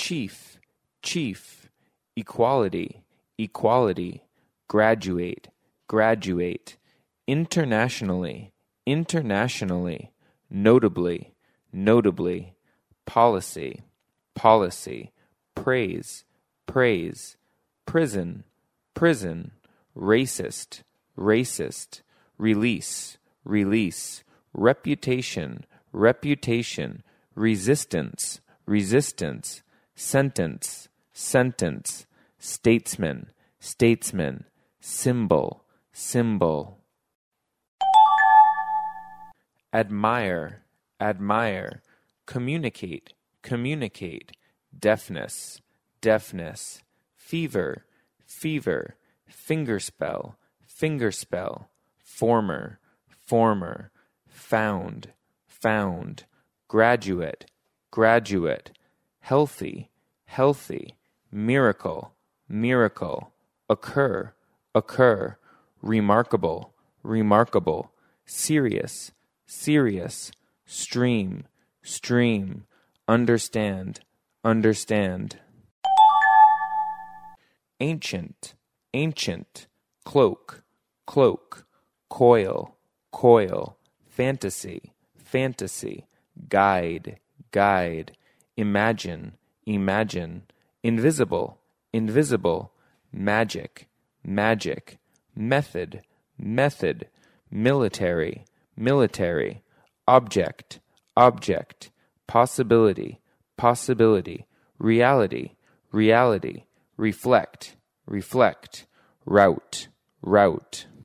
chief, chief, equality, equality, graduate, graduate, internationally, internationally, notably, notably, policy, policy, praise, praise, prison, prison, racist, racist, release, release, reputation, reputation, resistance, resistance, sentence, sentence, statesman, statesman, symbol, symbol. Admire, admire, communicate, communicate, deafness, deafness, fever, fever, fingerspell, fingerspell, former, former, found, found, graduate, graduate, healthy, healthy, miracle, miracle, occur, occur, remarkable, remarkable, serious, serious, stream, stream, understand, understand. Ancient, ancient, cloak, cloak, coil, coil, fantasy, fantasy, guide, guide, imagine, imagine, invisible, invisible, magic, magic, method, method, military, military, object, object, possibility, possibility, reality, reality, reflect, reflect, route, route.